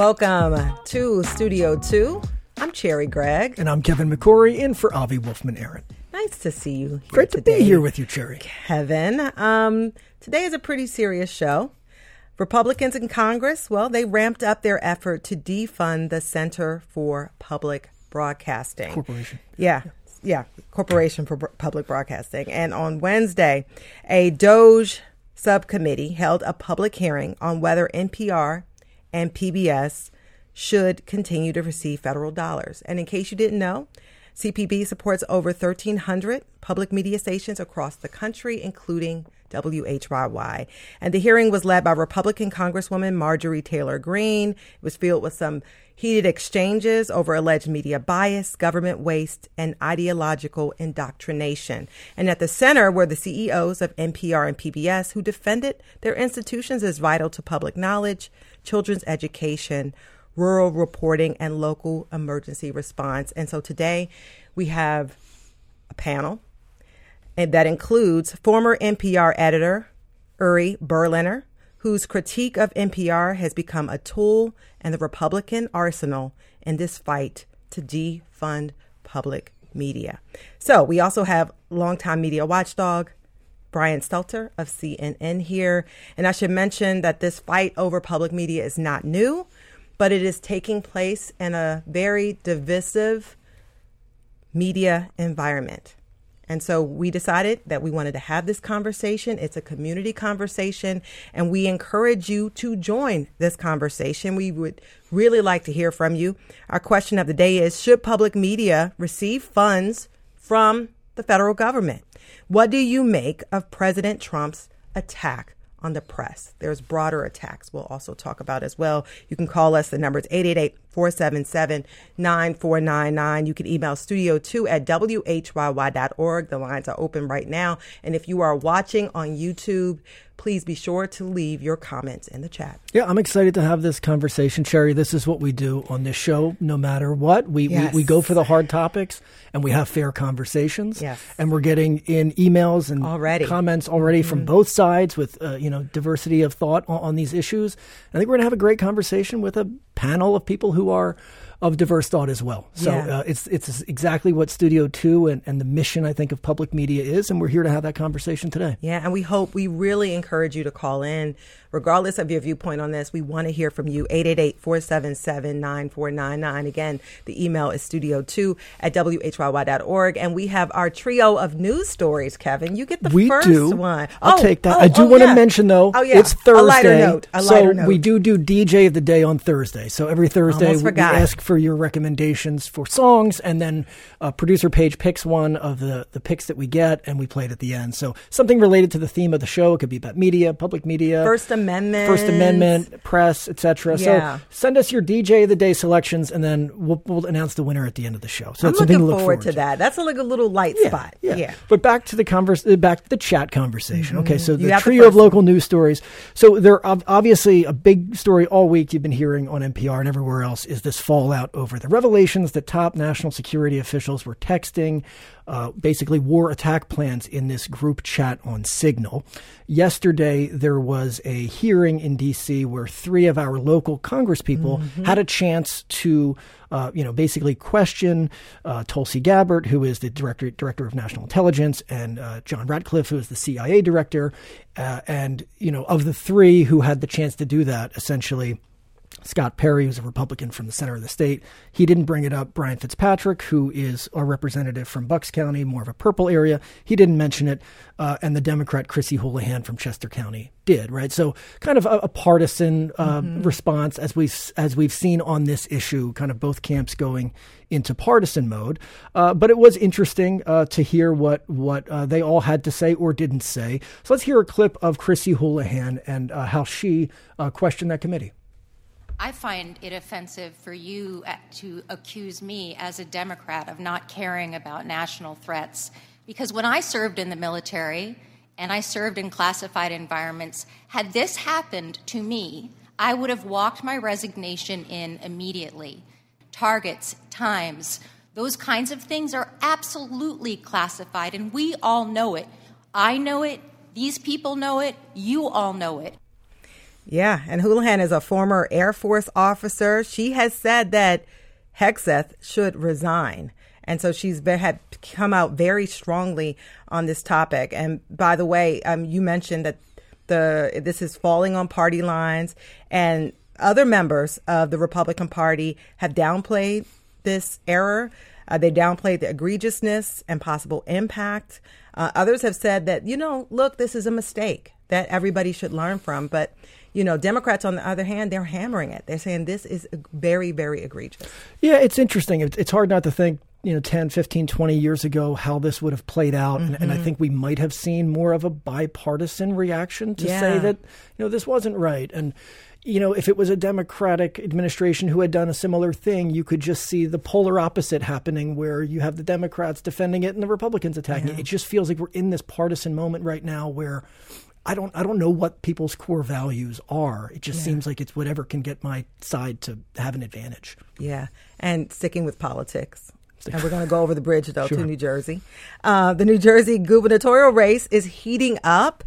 Welcome to Studio 2. I'm Cherry Gregg. And I'm Kevin McCory, in for Avi Wolfman-Arent. Nice to see you here Great today. to be here with you, Cherry. Kevin. Today is a pretty serious show. Republicans in Congress, well, they ramped up their effort to defund the Center for Public Broadcasting. Corporation. Yeah, Corporation for Public Broadcasting. And on Wednesday, a DOJ subcommittee held a public hearing on whether NPR and PBS should continue to receive federal dollars. And in case you didn't know, CPB supports over 1,300 public media stations across the country, including WHYY. And the hearing was led by Republican Congresswoman Marjorie Taylor Greene. It was filled with some heated exchanges over alleged media bias, government waste, and ideological indoctrination. And at the center were the CEOs of NPR and PBS, who defended their institutions as vital to public knowledge, children's education, rural reporting, and local emergency response. And so today we have a panel and that includes former NPR editor Uri Berliner, whose critique of NPR has become a tool in the Republican arsenal in this fight to defund public media. So we also have longtime media watchdog Brian Stelter of CNN here. And I should mention that this fight over public media is not new, but it is taking place in a very divisive media environment. And so we decided that we wanted to have this conversation. It's a community conversation, and we encourage you to join this conversation. We would really like to hear from you. Our question of the day is, should public media receive funds from the federal government? What do you make of President Trump's attack on the press? There's broader attacks we'll also talk about as well. You can call us. The number is 888-477-9499. You can email studio2@whyy.org. The lines are open right now. And if you are watching on YouTube, please be sure to leave your comments in the chat. Yeah, I'm excited to have this conversation, Cherry. This is what we do on this show, no matter what. We go for the hard topics, and we have fair conversations. Yes. And we're getting in emails and comments already from both sides with diversity of thought on these issues. I think we're going to have a great conversation with a panel of people who are of diverse thought as well. So it's exactly what Studio 2 and the mission, I think, of public media is, and we're here to have that conversation today. Yeah, and we really encourage you to call in, regardless of your viewpoint on this. We want to hear from you, 888-477-9499. Again, the email is studio2@whyy.org, and we have our trio of news stories, Kevin. You get the first one. I'll take that. I do want to mention, though, it's Thursday. A lighter note. So we do DJ of the day on Thursday. So every Thursday we ask for your recommendations for songs, and then producer Paige picks one of the picks that we get, and we play it at the end. So something related to the theme of the show. It could be about media, public media, First Amendment, press, etc. Yeah. So send us your DJ of the day selections, and then we'll announce the winner at the end of the show. So I'm something looking to look forward to that. That's like a little light spot. Yeah. But back to the chat conversation. Mm-hmm. Okay, so the trio of local news stories. So there obviously a big story all week you've been hearing on NPR and everywhere else is this fallout over the revelations that top national security officials were texting basically war attack plans in this group chat on Signal. Yesterday, there was a hearing in D.C. where three of our local congresspeople had a chance to basically question Tulsi Gabbard, who is the director of national intelligence, and John Ratcliffe, who is the CIA director. And of the three who had the chance to do that, essentially, Scott Perry, who's a Republican from the center of the state, he didn't bring it up. Brian Fitzpatrick, who is a representative from Bucks County, more of a purple area, he didn't mention it. And the Democrat Chrissy Houlihan from Chester County did, right? So kind of a partisan response as we've seen on this issue, kind of both camps going into partisan mode. But it was interesting to hear what they all had to say or didn't say. So let's hear a clip of Chrissy Houlihan and how she questioned that committee. I find it offensive for you to accuse me as a Democrat of not caring about national threats. Because when I served in the military and I served in classified environments, had this happened to me, I would have walked my resignation in immediately. Targets, times, those kinds of things are absolutely classified, and we all know it. I know it. These people know it. You all know it. Yeah, and Houlihan is a former Air Force officer. She has said that Hegseth should resign. And so had come out very strongly on this topic. And by the way, you mentioned that this is falling on party lines, and other members of the Republican Party have downplayed this error. They downplayed the egregiousness and possible impact. Others have said that, look, this is a mistake that everybody should learn from. But, Democrats, on the other hand, they're hammering it. They're saying this is very, very egregious. Yeah, it's interesting. It's hard not to think, 10, 15, 20 years ago, how this would have played out. Mm-hmm. And I think we might have seen more of a bipartisan reaction to say that, this wasn't right. And, if it was a Democratic administration who had done a similar thing, you could just see the polar opposite happening, where you have the Democrats defending it and the Republicans attacking it. It just feels like we're in this partisan moment right now where I don't know what people's core values are. It just seems like it's whatever can get my side to have an advantage. Yeah. And sticking with politics. And we're going to go over the bridge, though, Sure. to New Jersey. The New Jersey gubernatorial race is heating up,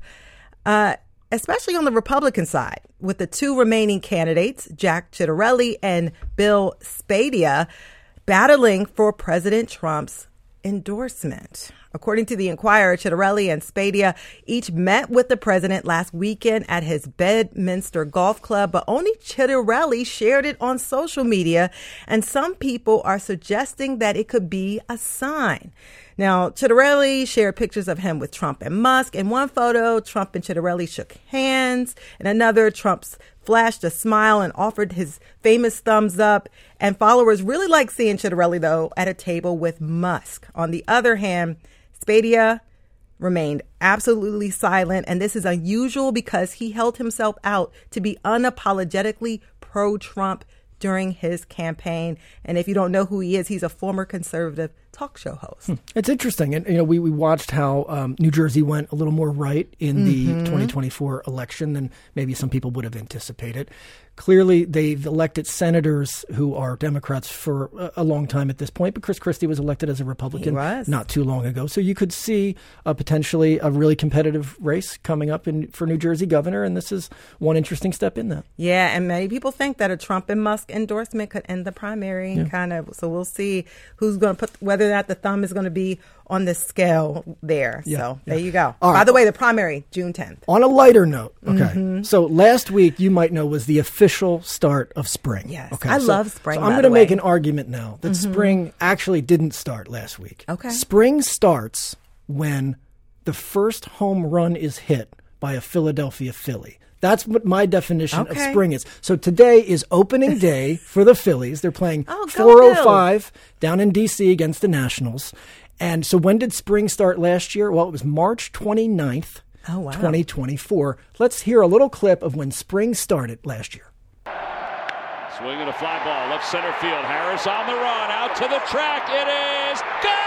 especially on the Republican side, with the two remaining candidates, Jack Ciattarelli and Bill Spadea, battling for President Trump's endorsement. According to the Inquirer, Ciattarelli and Spadea each met with the president last weekend at his Bedminster Golf Club, but only Ciattarelli shared it on social media, and some people are suggesting that it could be a sign. Now, Ciattarelli shared pictures of him with Trump and Musk. In one photo, Trump and Ciattarelli shook hands. In another, Trump flashed a smile and offered his famous thumbs up. And followers really like seeing Ciattarelli, though, at a table with Musk. On the other hand, Spadea remained absolutely silent. And this is unusual because he held himself out to be unapologetically pro-Trump during his campaign. And if you don't know who he is, he's a former conservative talk show host. It's interesting. And, we watched how New Jersey went a little more right in the 2024 election than maybe some people would have anticipated. Clearly, they've elected senators who are Democrats for a long time at this point, but Chris Christie was elected as a Republican not too long ago. So you could see potentially a really competitive race coming up for New Jersey governor, and this is one interesting step in that. Yeah, and many people think that a Trump and Musk endorsement could end the primary, So we'll see who's going to whether or not the thumb is going to be on the scale there. So there you go. By the way, the primary, June 10th. On a lighter note, so last week, you might know, was the official start of spring. Yes, okay, I love spring. So I'm going to make an argument now that spring actually didn't start last week. Okay. Spring starts when the first home run is hit by a Philadelphia Philly. That's what my definition of spring is. So today is opening day for the Phillies. They're playing 4:05 down in D.C. against the Nationals. And so when did spring start last year? Well, it was March 29th, 2024. Let's hear a little clip of when spring started last year. Swinging a fly ball, left center field. Harris on the run, out to the track. It is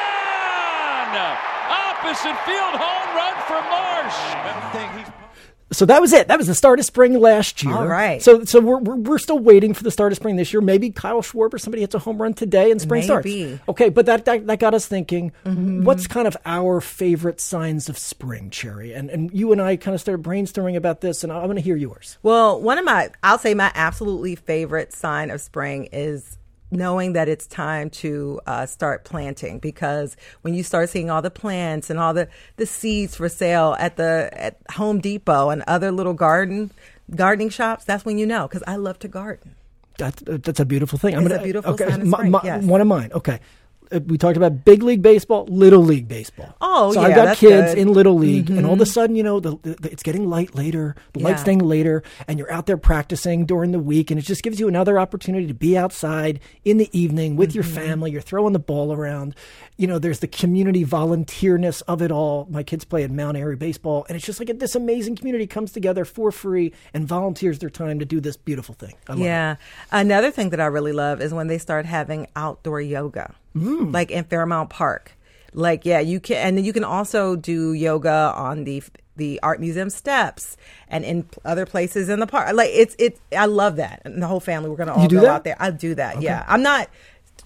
gone! Opposite field, home run for Marsh. So that was it. That was the start of spring last year. All right. So we're still waiting for the start of spring this year. Maybe Kyle Schwarber, somebody hits a home run today and spring starts. Okay, but that got us thinking, what's kind of our favorite signs of spring, Cherry? And you and I kind of started brainstorming about this, and I want to hear yours. Well, I'll say my absolutely favorite sign of spring is knowing that it's time to start planting, because when you start seeing all the plants and all the seeds for sale at Home Depot and other little gardening shops, that's when you know, because I love to garden. That's a beautiful thing. It's a beautiful sign of spring, yes. One of mine. Okay. We talked about big league baseball, little league baseball. Oh, so yeah, I've got that's kids good. in little league, and all of a sudden, it's getting light later. The light's staying later, and you're out there practicing during the week, and it just gives you another opportunity to be outside in the evening with your family. You're throwing the ball around. There's the community volunteerness of it all. My kids play at Mount Airy baseball, and it's just like this amazing community comes together for free and volunteers their time to do this beautiful thing. I love it. Another thing that I really love is when they start having outdoor yoga. Like in Fairmount Park. You can, and then you can also do yoga on the art museum steps and in other places in the park. I love that. And the whole family, we're going to all go out there. I do that. Okay. Yeah. I'm not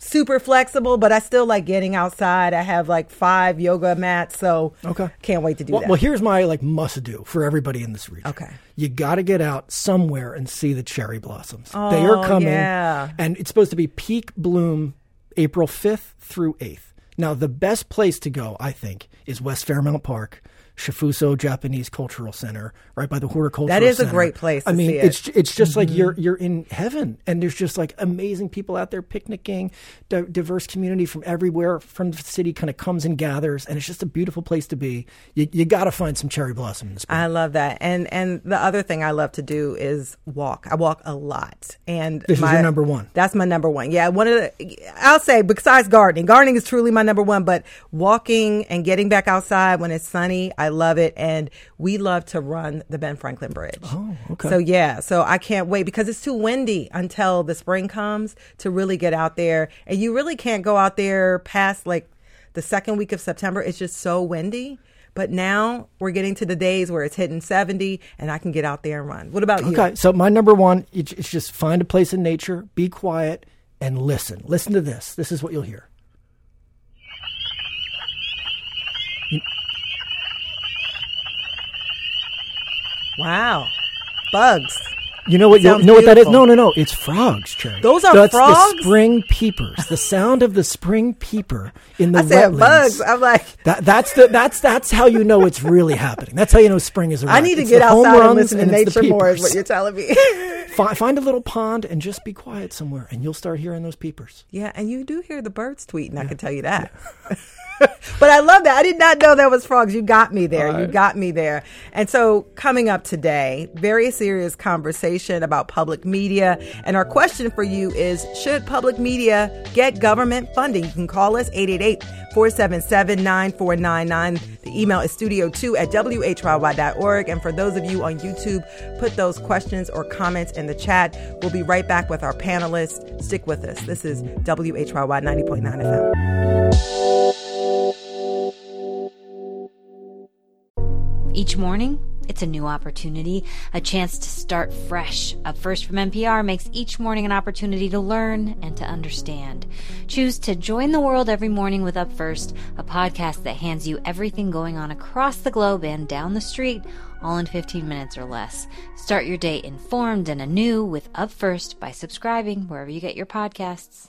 super flexible, but I still like getting outside. I have like 5 yoga mats, so can't wait to do that. Well, here's my must do for everybody in this region. Okay. You got to get out somewhere and see the cherry blossoms. They are coming, and it's supposed to be peak bloom April 5th through 8th. Now, the best place to go, I think, is West Fairmount Park, Shifuso Japanese Cultural Center, right by the Horticultural Center. That is a great place to see it. It's just like you're in heaven, and there's just like amazing people out there picnicking, diverse community from everywhere from the city kind of comes and gathers, and it's just a beautiful place to be. You got to find some cherry blossom in the spring. I love that. And the other thing I love to do is walk. I walk a lot. And this is your number one. That's my number one. Yeah, I'll say besides gardening. Gardening is truly my number one, but walking and getting back outside when it's sunny, I love it. And we love to run the Ben Franklin Bridge. Oh, okay. So I can't wait because it's too windy until the spring comes to really get out there. And you really can't go out there past like the second week of September. It's just so windy. But now we're getting to the days where it's hitting 70 and I can get out there and run. What about you? Okay. So my number one, it's just find a place in nature, be quiet, and listen. Listen to this. This is what you'll hear. Wow. Bugs. You know what? Sounds You know what that is? beautiful. No. It's frogs, Cherry. Those are That's frogs? the spring peepers. The sound of the spring peeper in the I said wetlands. bugs. I'm like, That's how you know it's really happening. That's how you know spring is arrived. I need to It's get the home outside and runs listen to it's the nature more is peepers. what you're telling me. Find a little pond and just be quiet somewhere, and you'll start hearing those peepers. Yeah, and you do hear the birds tweeting, I can tell you that. But I love that. I did not know that was frogs. You got me there. You got me there. And so coming up today, very serious conversation about public media. And our question for you is, should public media get government funding? You can call us 888-477-9499. The email is studio2@whyy.org. And for those of you on YouTube, put those questions or comments in the chat. We'll be right back with our panelists. Stick with us. This is WHYY 90.9 FM. Each morning, it's a new opportunity, a chance to start fresh. Up First from NPR makes each morning an opportunity to learn and to understand. Choose to join the world every morning with Up First, a podcast that hands you everything going on across the globe and down the street, all in 15 minutes or less. Start your day informed and anew with Up First by subscribing wherever you get your podcasts.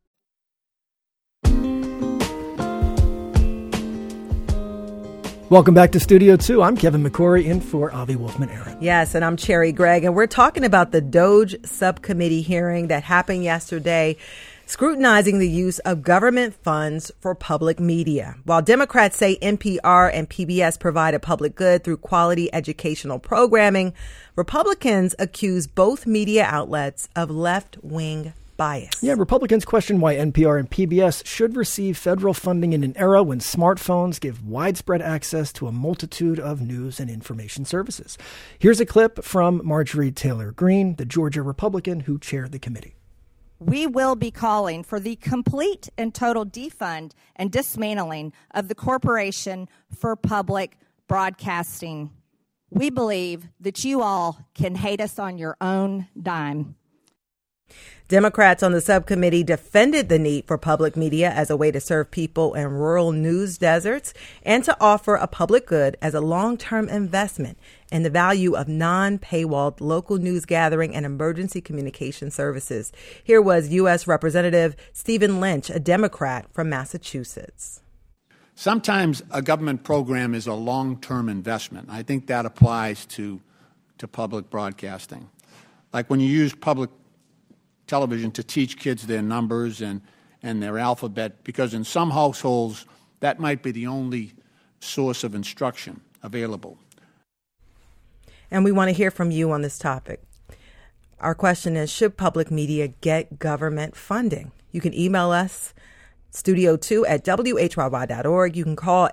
Welcome back to Studio 2. I'm Kevin McCory in for Avi Wolfman-Arent. Yes, and I'm Cherry Gregg, and we're talking about the DOGE subcommittee hearing that happened yesterday, scrutinizing the use of government funds for public media. While Democrats say NPR and PBS provide a public good through quality educational programming, Republicans accuse both media outlets of left-wing bias. Yeah, Republicans question why NPR and PBS should receive federal funding in an era when smartphones give widespread access to a multitude of news and information services. Here's a clip from Marjorie Taylor Greene, the Georgia Republican who chaired the committee. We will be calling for the complete and total defund and dismantling of the Corporation for Public Broadcasting. We believe that you all can hate us on your own dime. Democrats on the subcommittee defended the need for public media as a way to serve people in rural news deserts and to offer a public good as a long-term investment in the value of non-paywalled local news gathering and emergency communication services. Here was U.S. Representative Stephen Lynch, a Democrat from Massachusetts. Sometimes a government program is a long-term investment. I think that applies to public broadcasting. Like when you use public television to teach kids their numbers and their alphabet, because in some households that might be the only source of instruction available. And we want to hear from you on this topic. Our question is, should public media get government funding? You can email us, studio2@whyy.org. You can call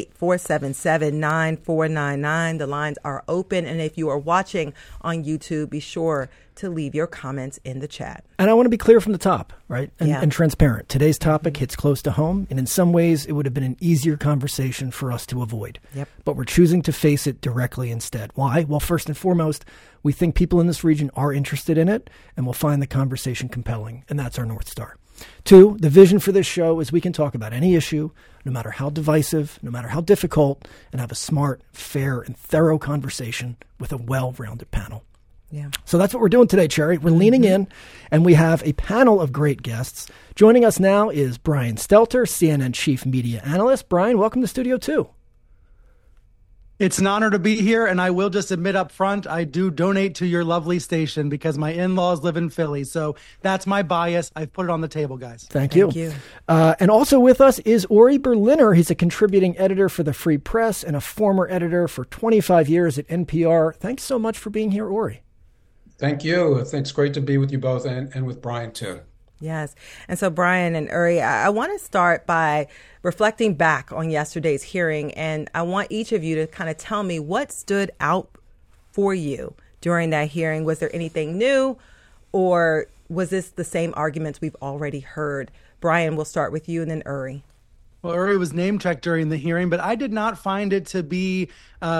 888-477-9499. The lines are open. And if you are watching on YouTube, be sure to leave your comments in the chat. And I want to be clear from the top, right? And, Yeah. and transparent. Today's topic hits close to home, and in some ways it would have been an easier conversation for us to avoid. Yep. But we're choosing to face it directly instead. Why? Well, first and foremost, we think people in this region are interested in it, and will find the conversation compelling, and that's our North Star. 2, the vision for this show is we can talk about any issue, no matter how divisive, no matter how difficult, and have a smart, fair, and thorough conversation with a well-rounded panel. Yeah. So that's what we're doing today, Cherry. We're leaning in, and we have a panel of great guests. Joining us now is Brian Stelter, CNN Chief Media Analyst. Brian, welcome to Studio 2. It's an honor to be here, and I will just admit up front, I do donate to your lovely station because my in-laws live in Philly, so that's my bias. I've put it on the table, guys. Thank you. And also with us is Uri Berliner. He's a contributing editor for the Free Press and a former editor for 25 years at NPR. Thanks so much for being here, Uri. Thank you. It's great to be with you both and with Brian, too. Yes. And so, Brian and Uri, I want to start by reflecting back on yesterday's hearing, and I want each of you to kind of tell me what stood out for you during that hearing. Was there anything new, or was this the same arguments we've already heard? Brian, we'll start with you, and then Uri. Well, Uri was name-checked during the hearing, but I did not find it to be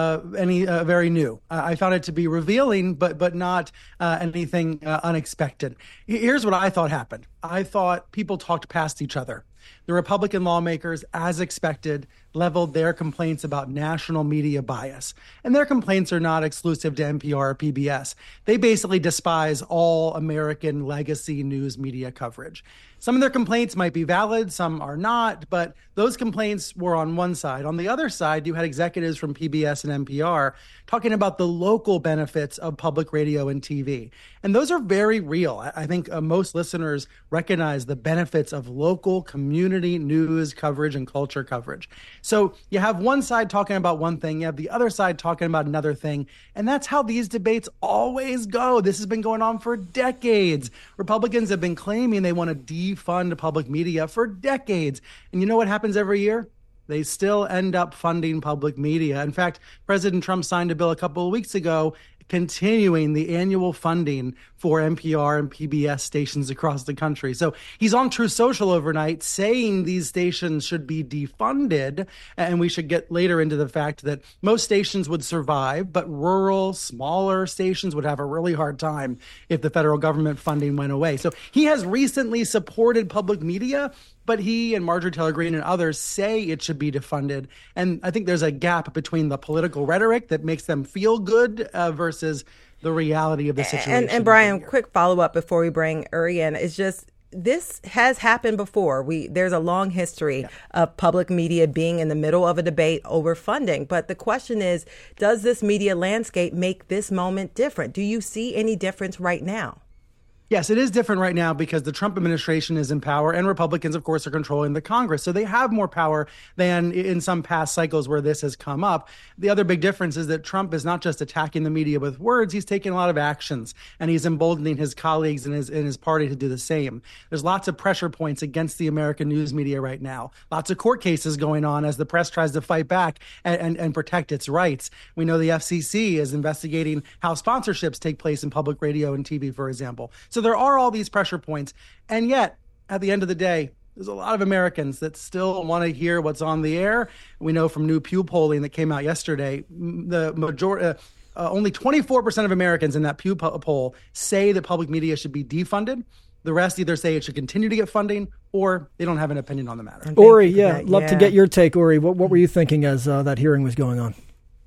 any very new. I found it to be revealing, but not anything unexpected. Here's what I thought happened. I thought people talked past each other. The Republican lawmakers, as expected, leveled their complaints about national media bias. And their complaints are not exclusive to NPR or PBS. They basically despise all American legacy news media coverage. Some of their complaints might be valid, some are not, but those complaints were on one side. On the other side, you had executives from PBS and NPR talking about the local benefits of public radio and TV. And those are very real. I think most listeners recognize the benefits of local community news coverage and culture coverage. So you have one side talking about one thing, you have the other side talking about another thing, and that's how these debates always go. This has been going on for decades. Republicans have been claiming they want to defund public media for decades. And you know what happens every year? They still end up funding public media. In fact, President Trump signed a bill a couple of weeks ago continuing the annual funding for NPR and PBS stations across the country. So he's on Truth Social overnight saying these stations should be defunded, and we should get later into the fact that most stations would survive, but rural, smaller stations would have a really hard time if the federal government funding went away. So he has recently supported public media, but he and Marjorie Taylor Greene and others say it should be defunded. And I think there's a gap between the political rhetoric that makes them feel good versus the reality of the situation. And Brian, quick follow-up before we bring Uri in is just, this has happened before. There's a long history of public media being in the middle of a debate over funding. But the question is, does this media landscape make this moment different? Do you see any difference right now? Yes, it is different right now because the Trump administration is in power and Republicans, of course, are controlling the Congress. So they have more power than in some past cycles where this has come up. The other big difference is that Trump is not just attacking the media with words. He's taking a lot of actions, and he's emboldening his colleagues and his party to do the same. There's lots of pressure points against the American news media right now. Lots of court cases going on as the press tries to fight back and protect its rights. We know the FCC is investigating how sponsorships take place in public radio and TV, for example. So there are all these pressure points. And yet, at the end of the day, there's a lot of Americans that still want to hear what's on the air. We know from new Pew polling that came out yesterday, the majority, only 24% of Americans in that Pew poll say that public media should be defunded. The rest either say it should continue to get funding or they don't have an opinion on the matter. Uri, love to get your take, Uri. What were you thinking as that hearing was going on?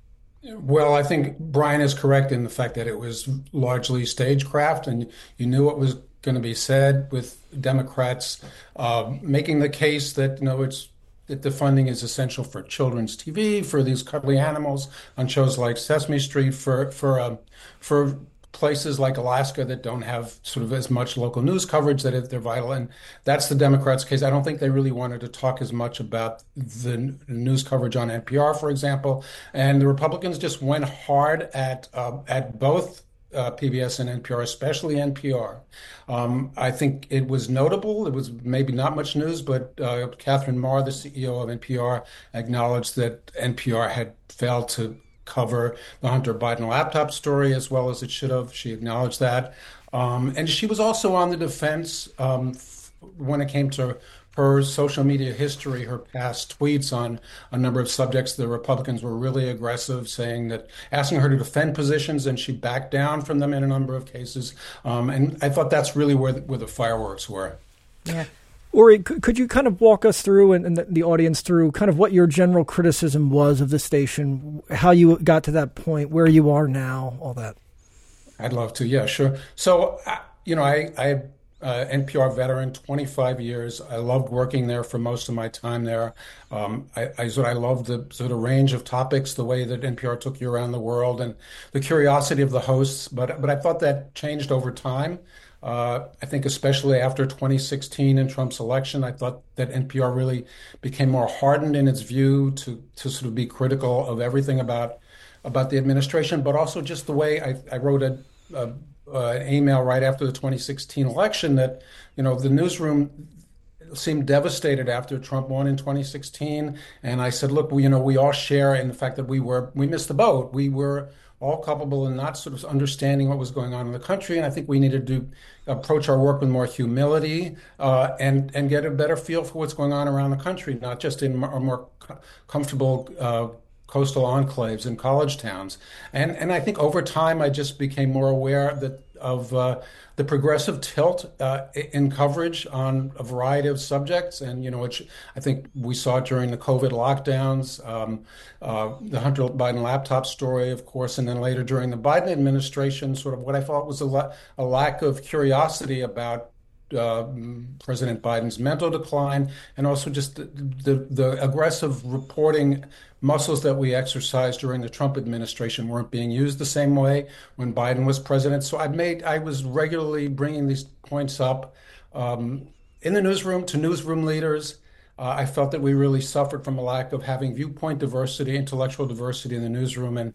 Well, I think Brian is correct in the fact that it was largely stagecraft, and you knew what was going to be said, with Democrats making the case that that the funding is essential for children's TV, for these cuddly animals on shows like Sesame Street, for places like Alaska that don't have sort of as much local news coverage, that they're vital. And that's the Democrats' case. I don't think they really wanted to talk as much about the news coverage on NPR, for example. And the Republicans just went hard at both PBS and NPR, especially NPR. I think it was notable. It was maybe not much news, but Catherine Marr, the CEO of NPR, acknowledged that NPR had failed to cover the Hunter Biden laptop story as well as it should have. She acknowledged that. And she was also on the defense when it came to her social media history, her past tweets on a number of subjects. The Republicans were really aggressive, asking her to defend positions, and she backed down from them in a number of cases. And I thought that's really where the fireworks were. Yeah. Ori, could you kind of walk us through and the audience through kind of what your general criticism was of the station, how you got to that point, where you are now, all that? I'd love to. Yeah, sure. So, I NPR veteran, 25 years. I loved working there for most of my time there. I loved the sort of range of topics, the way that NPR took you around the world, and the curiosity of the hosts. But I thought that changed over time. I think especially after 2016 and Trump's election, I thought that NPR really became more hardened in its view to sort of be critical of everything about the administration, but also just the way I wrote an email right after the 2016 election that, the newsroom seemed devastated after Trump won in 2016. And I said, look, we all share in the fact that we missed the boat. We were all culpable in not sort of understanding what was going on in the country. And I think we needed to approach our work with more humility and get a better feel for what's going on around the country, not just in our more comfortable coastal enclaves and college towns. And I think over time, I just became more aware of the progressive tilt in coverage on a variety of subjects. And, which I think we saw during the COVID lockdowns, the Hunter Biden laptop story, of course, and then later during the Biden administration, sort of what I thought was a lack of curiosity about President Biden's mental decline, and also just the aggressive reporting muscles that we exercised during the Trump administration weren't being used the same way when Biden was president. So I was regularly bringing these points up in the newsroom to newsroom leaders. I felt that we really suffered from a lack of having viewpoint diversity, intellectual diversity in the newsroom. And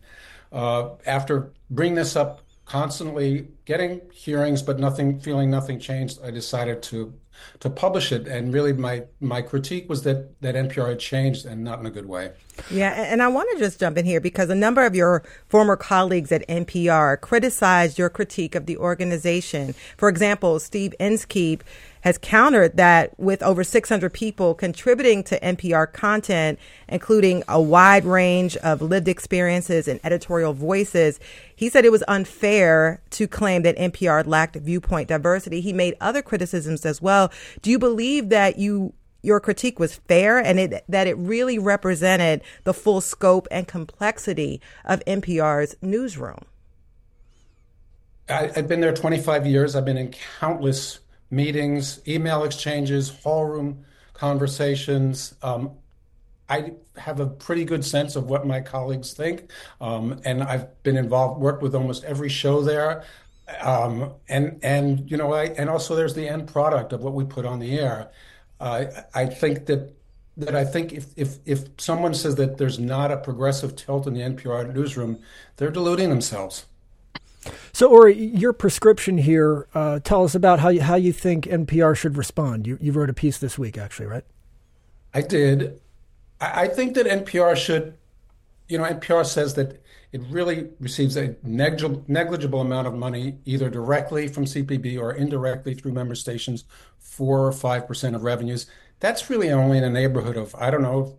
after bringing this up constantly, getting hearings, but feeling nothing changed, I decided to publish it. And really my critique was that NPR had changed, and not in a good way. Yeah, and I want to just jump in here because a number of your former colleagues at NPR criticized your critique of the organization. For example, Steve Inskeep has countered that with over 600 people contributing to NPR content, including a wide range of lived experiences and editorial voices, he said it was unfair to claim that NPR lacked viewpoint diversity. He made other criticisms as well. Do you believe that your critique was fair and that it really represented the full scope and complexity of NPR's newsroom? I've been there 25 years. I've been in countless meetings, email exchanges, hall room conversations. I have a pretty good sense of what my colleagues think, and I've been worked with almost every show there. And also there's the end product of what we put on the air. I think that I think if someone says that there's not a progressive tilt in the NPR newsroom, they're deluding themselves. So, Ori, your prescription here, tell us about how you think NPR should respond. You wrote a piece this week, actually, right? I did. I think that NPR should, NPR says that it really receives a negligible amount of money, either directly from CPB or indirectly through member stations, 4 or 5% of revenues. That's really only in a neighborhood of, $14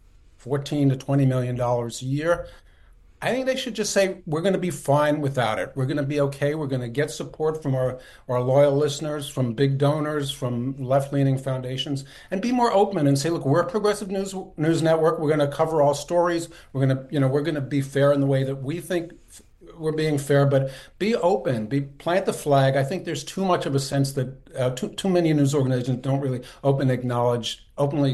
to $20 million a year. I think they should just say, we're going to be fine without it. We're going to be okay. We're going to get support from our loyal listeners, from big donors, from left-leaning foundations, and be more open and say, look, we're a progressive news network. We're going to cover all stories. We're going to be fair in the way that we think we're being fair, but be open, plant the flag. I think there's too much of a sense that too many news organizations don't really openly acknowledge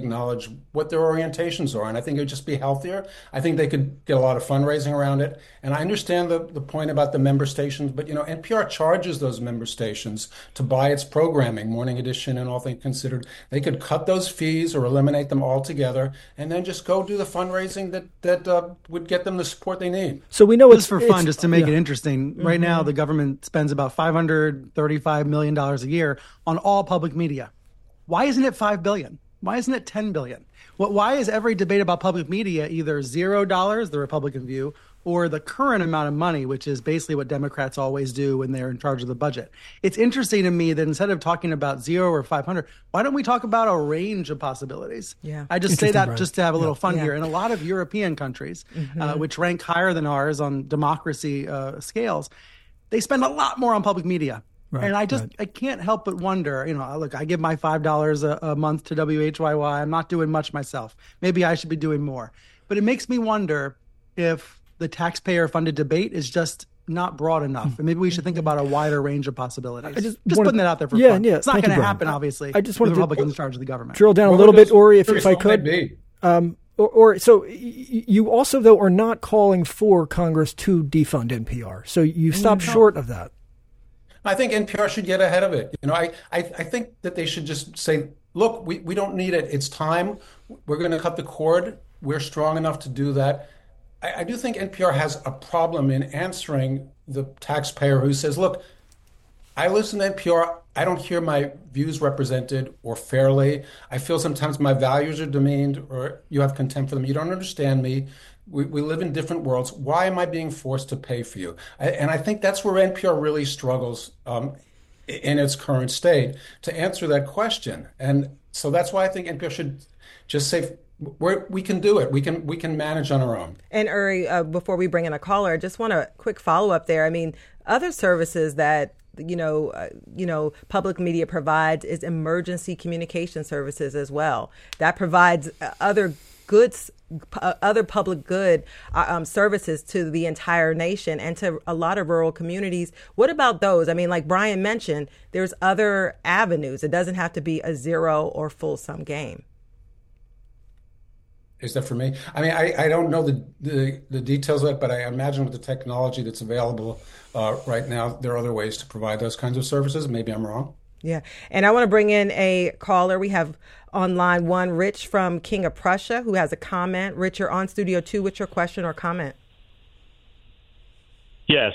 what their orientations are. And I think it would just be healthier. I think they could get a lot of fundraising around it. And I understand the point about the member stations, but NPR charges those member stations to buy its programming, Morning Edition and All Things Considered. They could cut those fees or eliminate them altogether, and then just go do the fundraising that would get them the support they need. So we know it's for fun, just to make it interesting. Mm-hmm. Right now, the government spends about $535 million a year on all public media. Why isn't it $5 billion? Why isn't it $10 billion? Why is every debate about public media either $0, the Republican view, or the current amount of money, which is basically what Democrats always do when they're in charge of the budget? It's interesting to me that instead of talking about 0 or 500, why don't we talk about a range of possibilities? Yeah. I just say that just to have a little fun here. In a lot of European countries, which rank higher than ours on democracy scales, they spend a lot more on public media. Right, and I can't help but wonder, look, I give my $5 a month to WHYY. I'm not doing much myself. Maybe I should be doing more. But it makes me wonder if the taxpayer-funded debate is just not broad enough. And maybe we should think about a wider range of possibilities. Just putting that out there for fun. Yeah, it's not going to happen, obviously, I just with wanted the Republicans in charge of the government. Drill down a little bit, Ori, if I could. So you also, though, are not calling for Congress to defund NPR. So you stopped short of that. I think NPR should get ahead of it. I think that they should just say, look, we don't need it. It's time. We're going to cut the cord. We're strong enough to do that. I do think NPR has a problem in answering the taxpayer who says, look, I listen to NPR. I don't hear my views represented or fairly. I feel sometimes my values are demeaned or you have contempt for them. You don't understand me. We live in different worlds. Why am I being forced to pay for you? And I think that's where NPR really struggles in its current state to answer that question. And so that's why I think NPR should just say, we can do it. We can manage on our own. And Uri, before we bring in a caller, I just want a quick follow up there. I mean, other services that public media provides is emergency communication services as well. That provides other public good services to the entire nation and to a lot of rural communities. What about those? I mean, like Brian mentioned, there's other avenues. It doesn't have to be a zero or full sum game. Is that for me? I mean, I don't know the details of it, but I imagine with the technology that's available right now, there are other ways to provide those kinds of services. Maybe I'm wrong. Yeah. And I want to bring in a caller. We have on line one, Rich from King of Prussia, who has a comment. Rich, you're on Studio 2. What's your question or comment? Yes.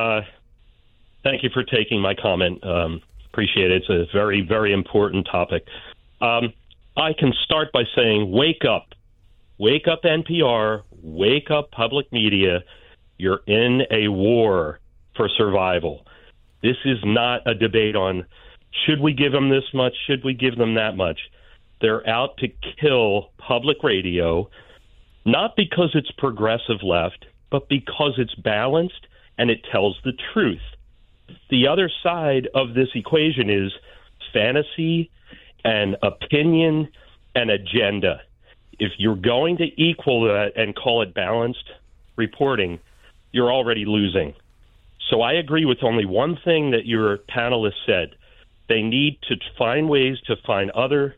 Thank you for taking my comment. Appreciate it. It's a very, very important topic. I can start by saying, wake up. Wake up, NPR. Wake up, public media. You're in a war for survival. This is not a debate on should we give them this much, should we give them that much. They're out to kill public radio, not because it's progressive left, but because it's balanced and it tells the truth. The other side of this equation is fantasy and opinion and agenda. If you're going to equal that and call it balanced reporting, you're already losing. So I agree with only one thing that your panelists said. They need to find ways to find other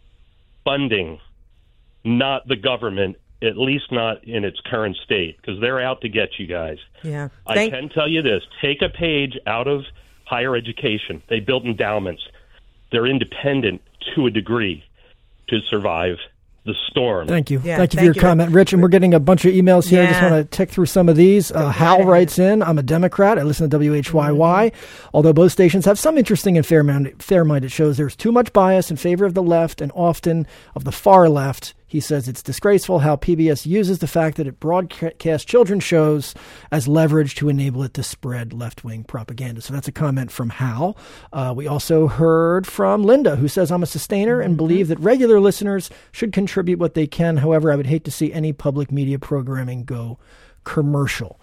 funding, not the government, at least not in its current state, because they're out to get you guys. Yeah. I can tell you this. Take a page out of higher education. They built endowments. They're independent to a degree to survive the storm. Thank you. Yeah, thank you for your comment, Rich. And we're getting a bunch of emails here. I just want to tick through some of these. Hal writes in, I'm a Democrat. I listen to WHYY. Although both stations have some interesting and fair-minded shows, there's too much bias in favor of the left and often of the far left. He says it's disgraceful how PBS uses the fact that it broadcasts children's shows as leverage to enable it to spread left-wing propaganda. So that's a comment from Hal. We also heard from Linda, who says, I'm a sustainer and believe that regular listeners should contribute what they can. However, I would hate to see any public media programming go commercial.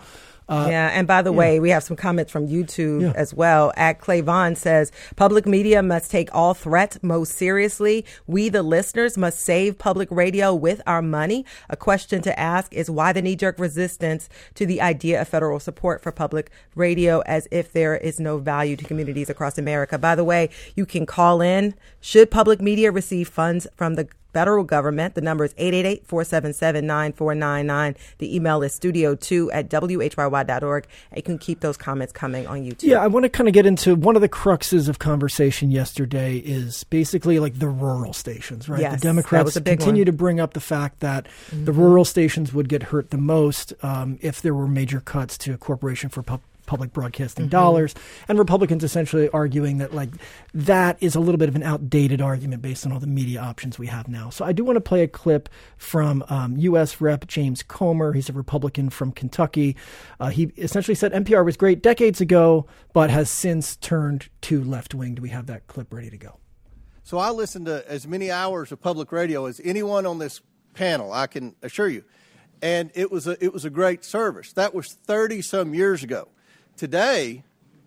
And by the way, we have some comments from YouTube as well. At Clavon says, public media must take all threats most seriously. We, the listeners, must save public radio with our money. A question to ask is why the knee-jerk resistance to the idea of federal support for public radio as if there is no value to communities across America. By the way, you can call in. Should public media receive funds from the federal government? The number is 888-477-9499. The email is studio2@whyy.org. And you can keep those comments coming on YouTube. Yeah, I want to kind of get into one of the cruxes of conversation yesterday is basically like the rural stations, right? Yes, the Democrats continue to bring up the fact that the rural stations would get hurt the most if there were major cuts to a corporation for public broadcasting dollars, and Republicans essentially arguing that like that is a little bit of an outdated argument based on all the media options we have now. So I do want to play a clip from U.S. Rep. James Comer. He's a Republican from Kentucky. He essentially said NPR was great decades ago, but has since turned to left wing. Do we have that clip ready to go? So I listened to as many hours of public radio as anyone on this panel, I can assure you. And it was a great service. That was 30 some years ago. Today,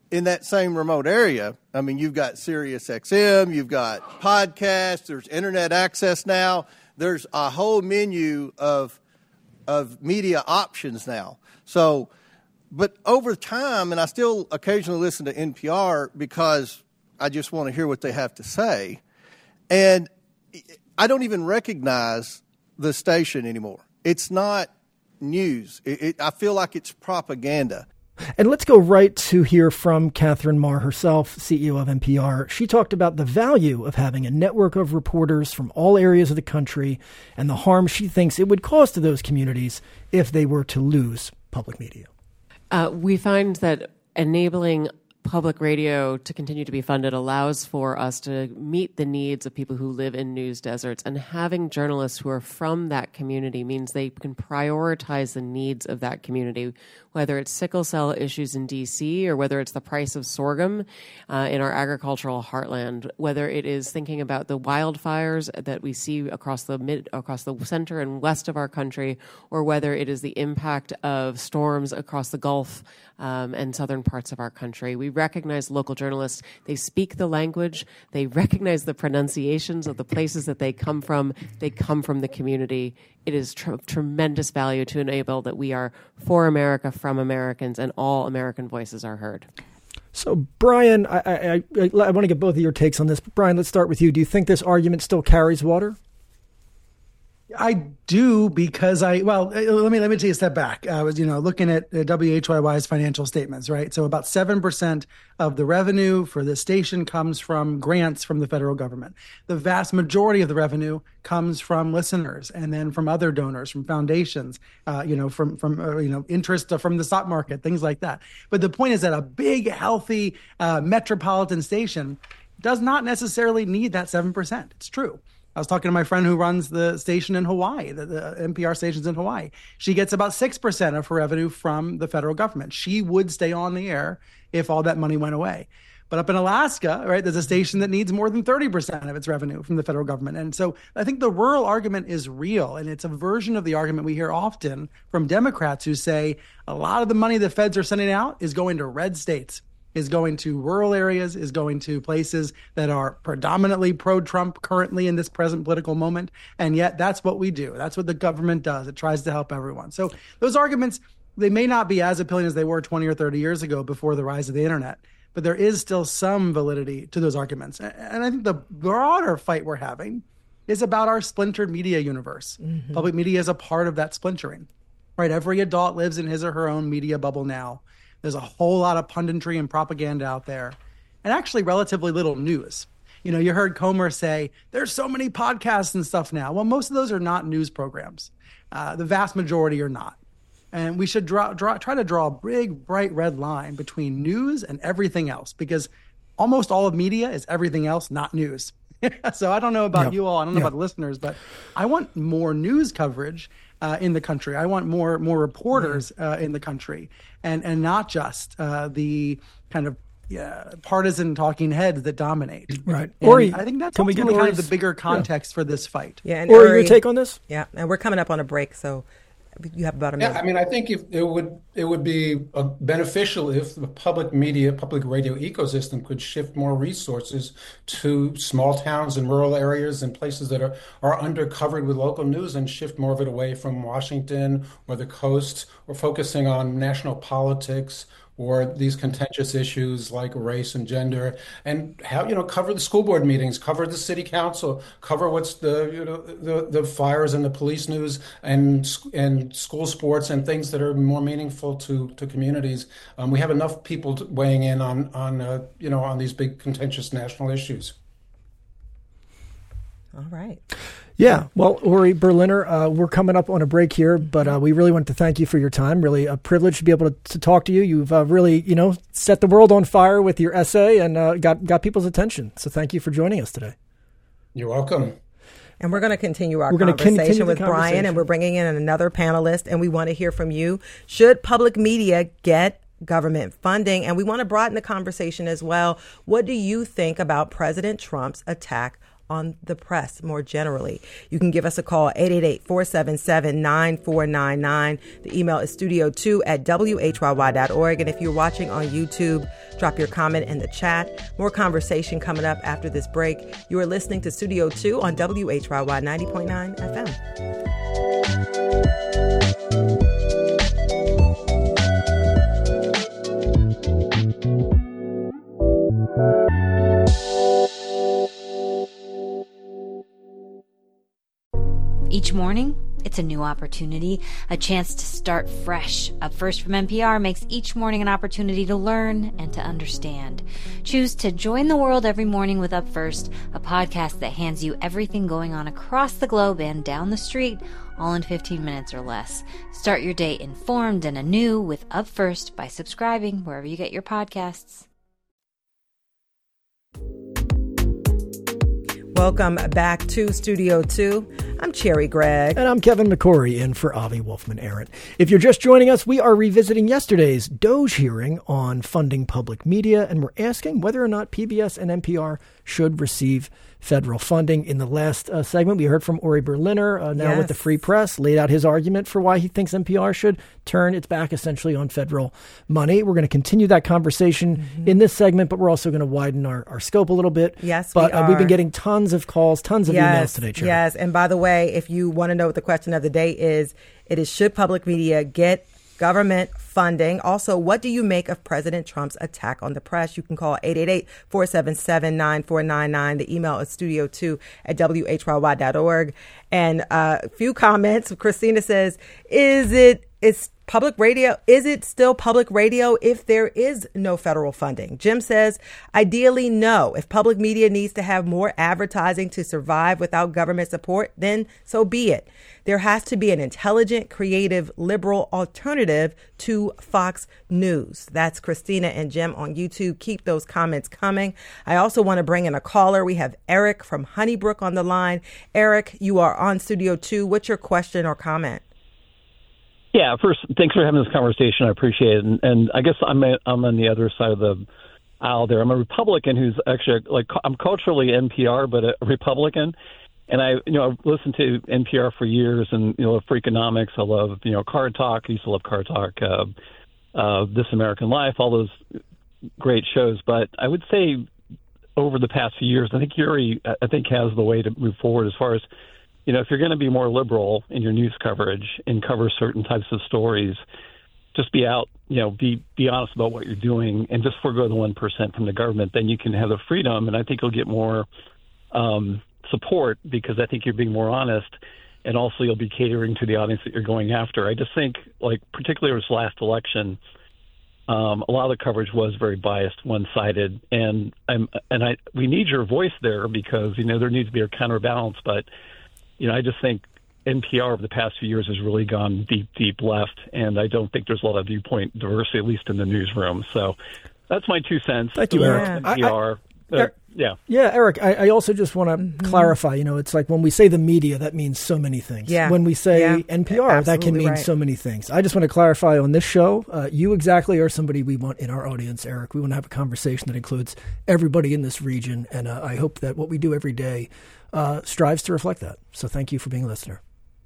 in that same remote area, I mean, you've got Sirius XM, you've got podcasts, there's internet access now. There's a whole menu of media options now. So, but over time, and I still occasionally listen to NPR because I just want to hear what they have to say, and I don't even recognize the station anymore. It's not news. I feel like it's propaganda. And let's go right to hear from Catherine Maher herself, CEO of NPR. She talked about the value of having a network of reporters from all areas of the country and the harm she thinks it would cause to those communities if they were to lose public media. We find that enabling public radio to continue to be funded allows for us to meet the needs of people who live in news deserts, and having journalists who are from that community means they can prioritize the needs of that community, whether it's sickle cell issues in D.C. or whether it's the price of sorghum in our agricultural heartland, whether it is thinking about the wildfires that we see across the center and west of our country, or whether it is the impact of storms across the Gulf and southern parts of our country. We recognize local journalists. They speak the language. They recognize the pronunciations of the places that they come from. They come from the community. It is tremendous value to enable that we are for America, from Americans, and all American voices are heard. So, Brian, I want to get both of your takes on this. But Brian, let's start with you. Do you think this argument still carries water? I do, because let me take a step back. I was, looking at WHYY's financial statements, right? So about 7% of the revenue for the station comes from grants from the federal government. The vast majority of the revenue comes from listeners, and then from other donors, from foundations, from interest from the stock market, things like that. But the point is that a big, healthy metropolitan station does not necessarily need that 7%. It's true. I was talking to my friend who runs the station in Hawaii, the NPR stations in Hawaii. She gets about 6% of her revenue from the federal government. She would stay on the air if all that money went away. But up in Alaska, right, there's a station that needs more than 30% of its revenue from the federal government. And so I think the rural argument is real, and it's a version of the argument we hear often from Democrats who say a lot of the money the feds are sending out is going to red states, is going to rural areas, is going to places that are predominantly pro-Trump currently in this present political moment. And yet that's what we do. That's what the government does. It tries to help everyone. So those arguments, they may not be as appealing as they were 20 or 30 years ago before the rise of the internet, but there is still some validity to those arguments. And I think the broader fight we're having is about our splintered media universe. Mm-hmm. Public media is a part of that splintering, right? Every adult lives in his or her own media bubble now. There's a whole lot of punditry and propaganda out there, and actually relatively little news. You heard Comer say, there's so many podcasts and stuff now. Well, most of those are not news programs. The vast majority are not. And we should try to draw a big, bright red line between news and everything else, because almost all of media is everything else, not news. So I don't know about you all. I don't know about the listeners, but I want more news coverage in the country. I want more reporters in the country, and not just the kind of partisan talking heads that dominate. Right. Ori, I think that's ultimately kind of the bigger context for this fight. Yeah. And Ori, your take on this? Yeah. And we're coming up on a break, so you have about a minute. Yeah, I mean, I think it would be beneficial if the public media, public radio ecosystem could shift more resources to small towns and rural areas and places that are undercovered with local news, and shift more of it away from Washington or the coast, or focusing on national politics or these contentious issues like race and gender, and cover the school board meetings, cover the city council, cover what's the fires and the police news and school sports and things that are more meaningful to communities. We have enough people weighing in on these big contentious national issues. All right. Yeah. Well, Ori Berliner, we're coming up on a break here, but we really want to thank you for your time. Really a privilege to be able to talk to you. You've really, set the world on fire with your essay and got people's attention. So thank you for joining us today. You're welcome. And we're going to continue our conversation with Brian, and we're bringing in another panelist, and we want to hear from you. Should public media get government funding? And we want to broaden the conversation as well. What do you think about President Trump's attack on the press more generally. You can give us a call, 888-477-9499. The email is studio2@whyy.org. And if you're watching on YouTube, drop your comment in the chat. More conversation coming up after this break. You are listening to Studio 2 on WHYY 90.9 FM. Each morning, it's a new opportunity, a chance to start fresh. Up First from NPR makes each morning an opportunity to learn and to understand. Choose to join the world every morning with Up First, a podcast that hands you everything going on across the globe and down the street, all in 15 minutes or less. Start your day informed and anew with Up First by subscribing wherever you get your podcasts. Welcome back to Studio 2. I'm Cherry Gregg. And I'm Kevin McCory, in for Avi Wolfman-Arent. If you're just joining us, we are revisiting yesterday's DOJ hearing on funding public media, and we're asking whether or not PBS and NPR should receive federal funding. In the last segment, we heard from Uri Berliner, now with the Free Press, laid out his argument for why he thinks NPR should turn its back essentially on federal money. We're going to continue that conversation in this segment, but we're also going to widen our scope a little bit. Yes, but we've been getting tons of calls, tons of emails today, Cherry. Yes, and by the way, if you want to know what the question of the day is, it is, should public media get government funding? Also, what do you make of President Trump's attack on the press? You can call 888-477-9499. The email is studio2@whyy.org. And a few comments. Christina says, is it public radio? Is it still public radio if there is no federal funding? Jim says, ideally, no. If public media needs to have more advertising to survive without government support, then so be it. There has to be an intelligent, creative, liberal alternative to Fox News. That's Christina and Jim on YouTube. Keep those comments coming. I also want to bring in a caller. We have Eric from Honeybrook on the line. Eric, you are on Studio 2. What's your question or comment? Yeah, first, thanks for having this conversation. I appreciate it. And I guess I'm on the other side of the aisle there. I'm a Republican who's actually, I'm culturally NPR, but a Republican. And I've listened to NPR for years, and Freakonomics. I love Card Talk. I used to love Card Talk, This American Life, all those great shows. But I would say over the past few years, I think Uri has the way to move forward as far as if you're going to be more liberal in your news coverage and cover certain types of stories, just be out, be honest about what you're doing, and just forego the 1% from the government. Then you can have the freedom, and I think you'll get more support, because I think you're being more honest, and also you'll be catering to the audience that you're going after. I just think, particularly this last election, a lot of the coverage was very biased, one-sided, and we need your voice there, because there needs to be a counterbalance. But I just think NPR over the past few years has really gone deep left, and I don't think there's a lot of viewpoint diversity, at least in the newsroom. So that's my 2 cents. Thank you, Eric. NPR. Yeah, Eric, I also just want to clarify, it's like when we say the media, that means so many things. Yeah. When we say NPR, that can mean so many things. I just want to clarify on this show, you exactly are somebody we want in our audience, Eric. We want to have a conversation that includes everybody in this region, and I hope that what we do every day strives to reflect that. So thank you for being a listener.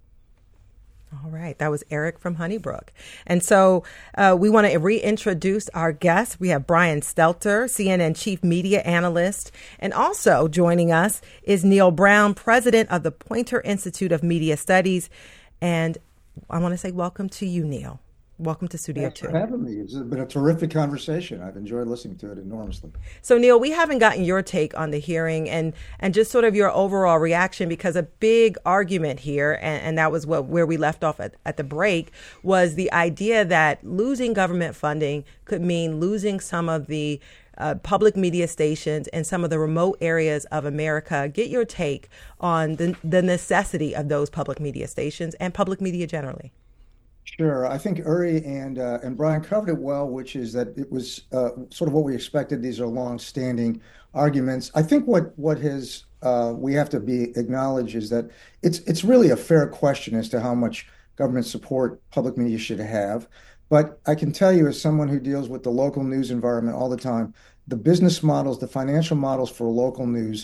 All right. That was Eric from Honeybrook. And so we want to reintroduce our guests. We have Brian Stelter, CNN Chief Media Analyst. And also joining us is Neil Brown, President of the Poynter Institute of Media Studies. And I want to say welcome to you, Neil. Welcome to Studio 2. Thanks for having me. It's been a terrific conversation. I've enjoyed listening to it enormously. So, Neil, we haven't gotten your take on the hearing and just sort of your overall reaction, because a big argument here, and that was where we left off at the break, was the idea that losing government funding could mean losing some of the public media stations in some of the remote areas of America. Get your take on the necessity of those public media stations and public media generally. Sure. I think Uri and Brian covered it well, which is that it was sort of what we expected. These are long-standing arguments. I think what we have to acknowledge is that it's really a fair question as to how much government support public media should have. But I can tell you, as someone who deals with the local news environment all the time, the business models, the financial models for local news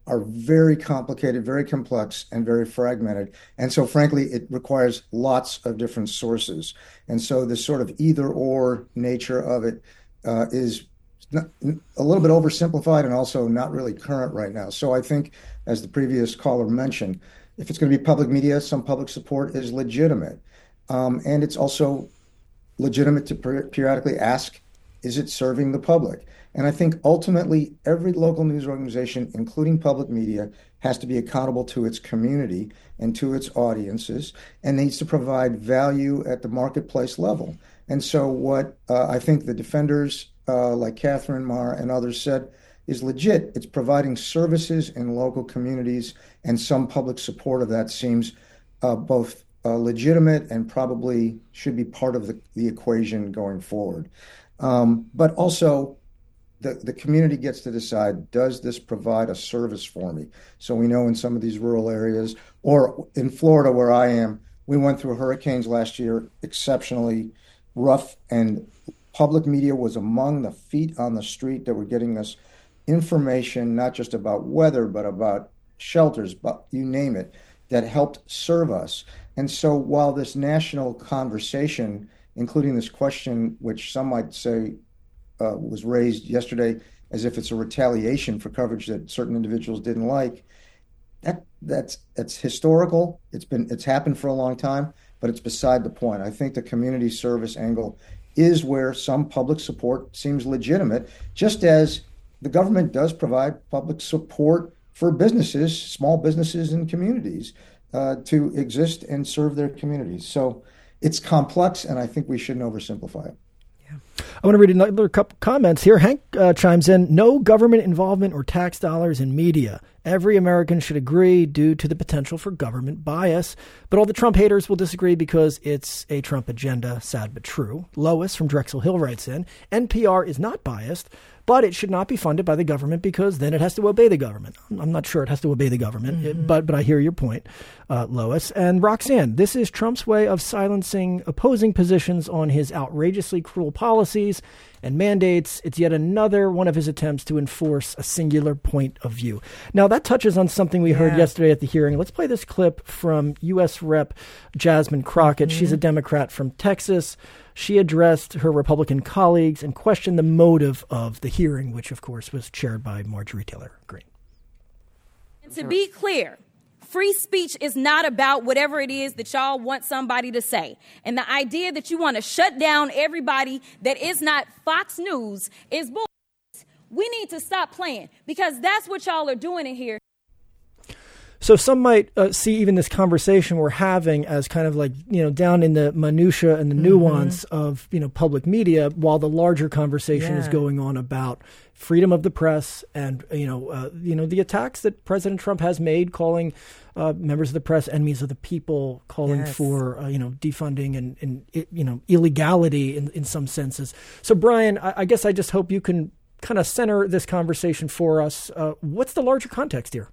are very complicated, very complex, and very fragmented. And so, frankly, it requires lots of different sources. And so this sort of either-or nature of it is a little bit oversimplified and also not really current right now. So I think, as the previous caller mentioned, if it's going to be public media, some public support is legitimate. And it's also legitimate to periodically ask, is it serving the public? And I think ultimately every local news organization, including public media, has to be accountable to its community and to its audiences and needs to provide value at the marketplace level. And so what I think the defenders like Catherine Maher and others said is legit. It's providing services in local communities, and some public support of that seems both legitimate and probably should be part of the equation going forward. But also, the community gets to decide, does this provide a service for me? So we know in some of these rural areas, or in Florida where I am, we went through hurricanes last year, exceptionally rough, and public media was among the feet on the street that were getting us information, not just about weather, but about shelters, but you name it, that helped serve us. And so while this national conversation, including this question, which some might say was raised yesterday as if it's a retaliation for coverage that certain individuals didn't like, that's historical. It's happened for a long time, but it's beside the point. I think the community service angle is where some public support seems legitimate, just as the government does provide public support for businesses, small businesses and communities to exist and serve their communities. So it's complex, and I think we shouldn't oversimplify it. I want to read another couple comments here. Hank chimes in, no government involvement or tax dollars in media. Every American should agree due to the potential for government bias. But all the Trump haters will disagree because it's a Trump agenda. Sad but true. Lois from Drexel Hill writes in, NPR is not biased, but it should not be funded by the government because then it has to obey the government. I'm not sure it has to obey the government, but I hear your point, Lois. And Roxanne, this is Trump's way of silencing opposing positions on his outrageously cruel policies and mandates. It's yet another one of his attempts to enforce a singular point of view. Now, that touches on something we heard yesterday at the hearing. Let's play this clip from U.S. Rep. Jasmine Crockett. She's a Democrat from Texas. She addressed her Republican colleagues and questioned the motive of the hearing, which, of course, was chaired by Marjorie Taylor Greene. And to be clear, free speech is not about whatever it is that y'all want somebody to say. And the idea that you want to shut down everybody that is not Fox News is bull. We need to stop playing because that's what y'all are doing in here. So some might see even this conversation we're having as kind of like, down in the minutia and the nuance of, public media, while the larger conversation is going on about freedom of the press and, the attacks that President Trump has made, calling members of the press enemies of the people, calling for, defunding and illegality in some senses. So, Brian, I guess I just hope you can kind of center this conversation for us. What's the larger context here?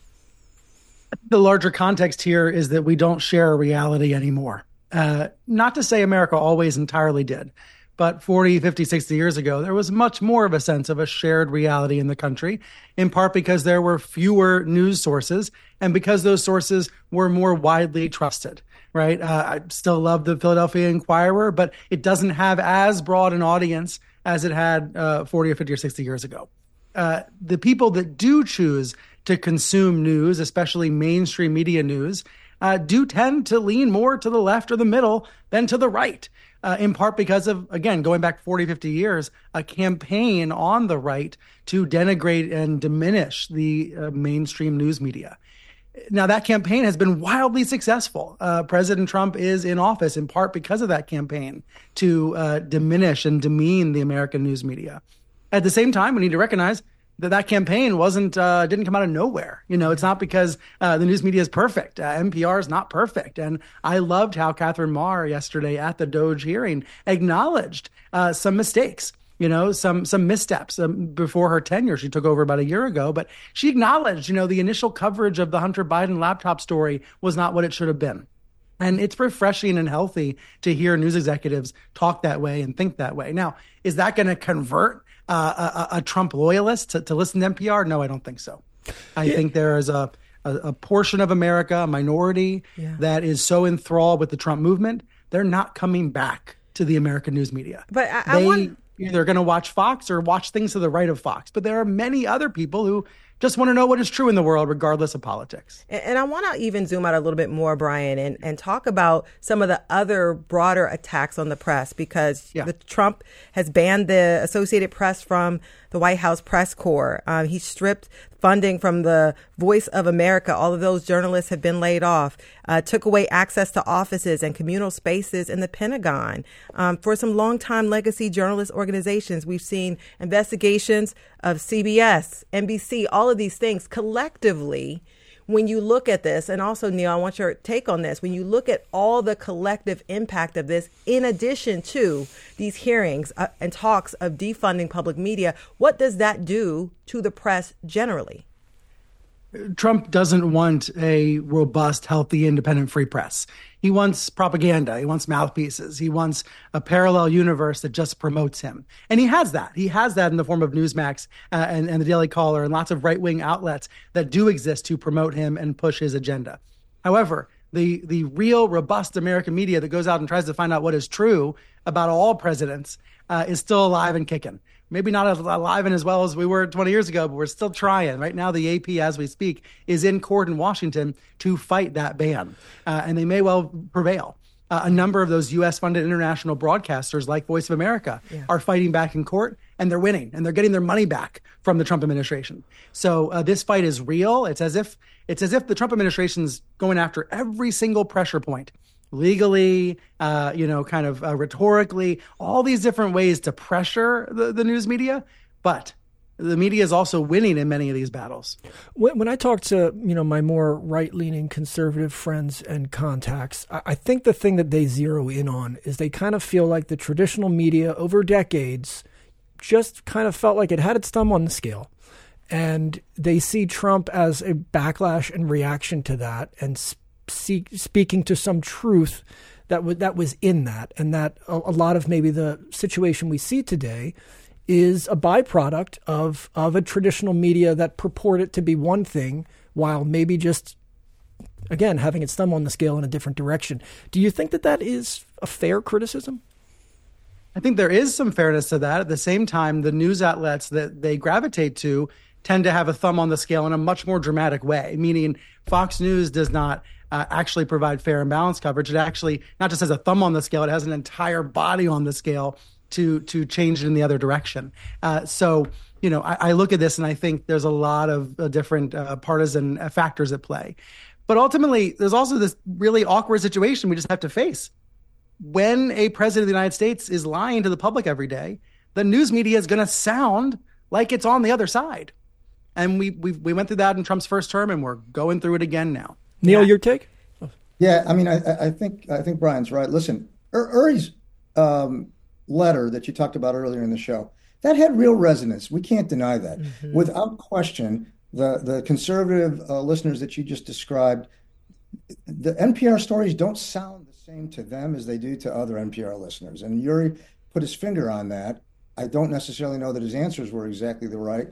The larger context here is that we don't share a reality anymore. Not to say America always entirely did, but 40, 50, 60 years ago, there was much more of a sense of a shared reality in the country, in part because there were fewer news sources and because those sources were more widely trusted, right? I still love the Philadelphia Inquirer, but it doesn't have as broad an audience as it had 40 or 50 or 60 years ago. The people that do choose to consume news, especially mainstream media news, do tend to lean more to the left or the middle than to the right, in part because of, again, going back 40, 50 years, a campaign on the right to denigrate and diminish the mainstream news media. Now, that campaign has been wildly successful. President Trump is in office in part because of that campaign to diminish and demean the American news media. At the same time, we need to recognize that campaign didn't come out of nowhere. It's not because the news media is perfect. NPR is not perfect. And I loved how Catherine Maher yesterday at the DOJ hearing acknowledged some mistakes, some missteps before her tenure. She took over about a year ago, but she acknowledged, the initial coverage of the Hunter Biden laptop story was not what it should have been. And it's refreshing and healthy to hear news executives talk that way and think that way. Now, is that going to convert a Trump loyalist to listen to NPR? No, I don't think so. I think there is a portion of America, a minority, that is so enthralled with the Trump movement, they're not coming back to the American news media. But they either going to watch Fox or watch things to the right of Fox. But there are many other people who just want to know what is true in the world, regardless of politics. And I want to even zoom out a little bit more, Brian, and talk about some of the other broader attacks on the press, because Trump has banned the Associated Press from the White House press corps. He stripped funding from the Voice of America. All of those journalists have been laid off, took away access to offices and communal spaces in the Pentagon. For some longtime legacy journalist organizations, we've seen investigations of CBS, NBC, all of these things collectively. When you look at this, and also, Neil, I want your take on this. When you look at all the collective impact of this, in addition to these hearings and talks of defunding public media, what does that do to the press generally? Trump doesn't want a robust, healthy, independent free press. He wants propaganda. He wants mouthpieces. He wants a parallel universe that just promotes him. And he has that. He has that in the form of Newsmax and the Daily Caller and lots of right-wing outlets that do exist to promote him and push his agenda. However, the real robust American media that goes out and tries to find out what is true about all presidents is still alive and kicking. Maybe not as alive and as well as we were 20 years ago, but we're still trying. Right now, the AP, as we speak, is in court in Washington to fight that ban, and they may well prevail. A number of those U.S.-funded international broadcasters like Voice of America are fighting back in court, and they're winning, and they're getting their money back from the Trump administration. So this fight is real. It's as if the Trump administration's going after every single pressure point, legally, rhetorically, all these different ways to pressure the news media. But the media is also winning in many of these battles. When I talk to, my more right-leaning conservative friends and contacts, I think the thing that they zero in on is they kind of feel like the traditional media over decades just kind of felt like it had its thumb on the scale. And they see Trump as a backlash and reaction to that, and speaking to some truth that was in that, and that a lot of maybe the situation we see today is a byproduct of a traditional media that purported to be one thing, while maybe just, again, having its thumb on the scale in a different direction. Do you think that is a fair criticism? I think there is some fairness to that. At the same time, the news outlets that they gravitate to tend to have a thumb on the scale in a much more dramatic way, meaning Fox News does not actually provide fair and balanced coverage. It actually not just has a thumb on the scale, it has an entire body on the scale to change it in the other direction. So I look at this and I think there's a lot of different partisan factors at play. But ultimately, there's also this really awkward situation we just have to face. When a president of the United States is lying to the public every day, the news media is going to sound like it's on the other side. And we went through that in Trump's first term, and we're going through it again now. Neil, your take? Yeah, I mean, I think Brian's right. Listen, Uri's letter that you talked about earlier in the show, that had real resonance. We can't deny that. Mm-hmm. Without question, the conservative listeners that you just described, the NPR stories don't sound the same to them as they do to other NPR listeners. And Uri put his finger on that. I don't necessarily know that his answers were exactly right.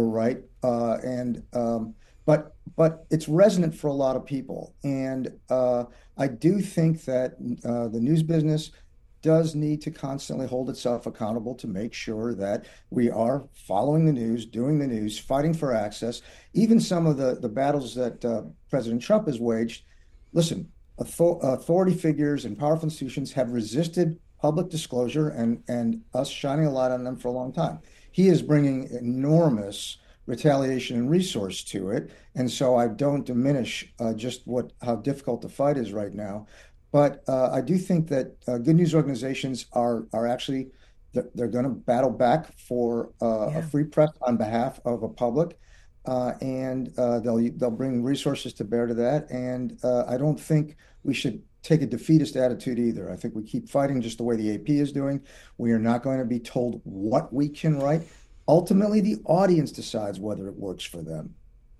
But it's resonant for a lot of people. And I do think that the news business does need to constantly hold itself accountable to make sure that we are following the news, doing the news, fighting for access. Even some of the battles that President Trump has waged. Listen, authority figures and powerful institutions have resisted public disclosure and us shining a light on them for a long time. He is bringing enormous retaliation and resource to it. And so I don't diminish just how difficult the fight is right now. But I do think that good news organizations are actually, they're going to battle back for a free press on behalf of a public. And they'll bring resources to bear to that. And I don't think we should take a defeatist attitude either. I think we keep fighting just the way the AP is doing. We are not going to be told what we can write. Ultimately, the audience decides whether it works for them.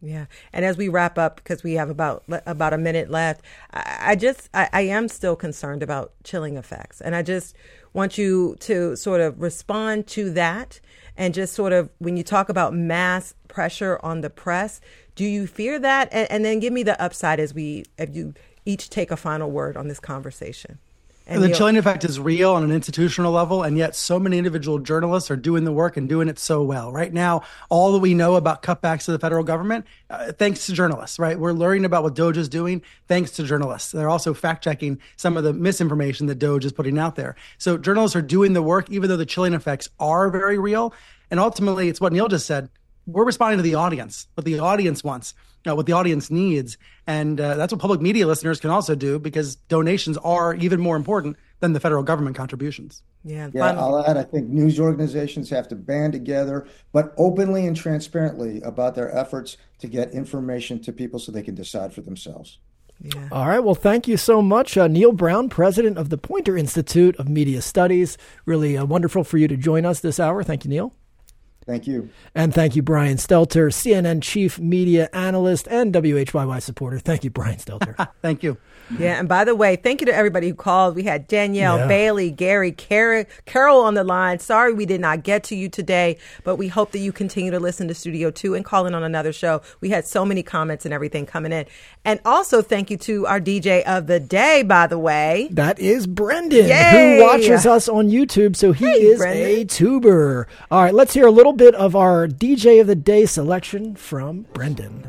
Yeah. And as we wrap up, because we have about a minute left, I am still concerned about chilling effects. And I just want you to sort of respond to that. And just sort of, when you talk about mass pressure on the press, do you fear that? And then give me the upside if you each take a final word on this conversation. And the chilling effect is real on an institutional level, and yet so many individual journalists are doing the work and doing it so well. Right now, all that we know about cutbacks to the federal government, thanks to journalists, right? We're learning about what DOJ is doing thanks to journalists. They're also fact-checking some of the misinformation that DOJ is putting out there. So journalists are doing the work, even though the chilling effects are very real. And ultimately, it's what Neil just said. We're responding to the audience, what the audience wants, what the audience needs. And that's what public media listeners can also do, because donations are even more important than the federal government contributions. Yeah, I'll add, I think news organizations have to band together, but openly and transparently about their efforts to get information to people so they can decide for themselves. Yeah. All right. Well, thank you so much, Neil Brown, president of the Poynter Institute of Media Studies. Really wonderful for you to join us this hour. Thank you, Neil. Thank you. And thank you, Brian Stelter, CNN chief media analyst and WHYY supporter. Thank you, Brian Stelter. Thank you. Yeah, and by the way, thank you to everybody who called. We had Danielle, Bailey, Gary, Carol on the line. Sorry we did not get to you today, but we hope that you continue to listen to Studio 2 and call in on another show. We had so many comments and everything coming in. And also thank you to our DJ of the day, by the way. That is Brendan, who watches us on YouTube, so he is Brendan. A tuber. All right, let's hear a little bit of our DJ of the day selection from Brendan.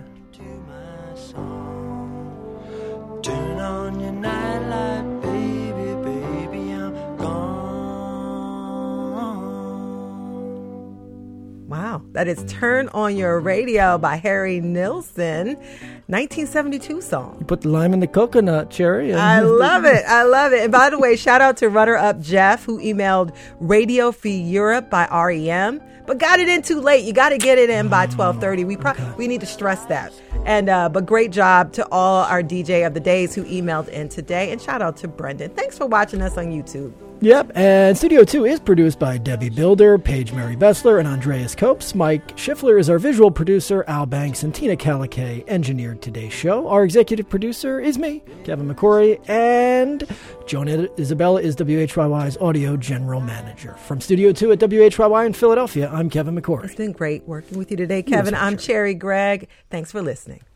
Turn on your nightlight, baby, baby, I'm gone. Wow, that is Turn On Your Radio by Harry Nilsson, 1972 song. You put the lime in the coconut, Cherry. I love it. I love it. And by the way, shout out to runner-up Jeff, who emailed Radio Free Europe by REM, but got it in too late. You got to get it in by 12:30. We need to stress that. And but great job to all our DJ of the days who emailed in today. And shout out to Brendan. Thanks for watching us on YouTube. Yep, and Studio 2 is produced by Debbie Builder, Paige Mary Bessler, and Andreas Copes. Mike Schiffler is our visual producer. Al Banks and Tina Calicay engineered today's show. Our executive producer is me, Kevin McCory, and Joan Isabella is WHYY's audio general manager. From Studio 2 at WHYY in Philadelphia, I'm Kevin McCory. It's been great working with you today, Kevin. I'm Cherry Gregg. Thanks for listening.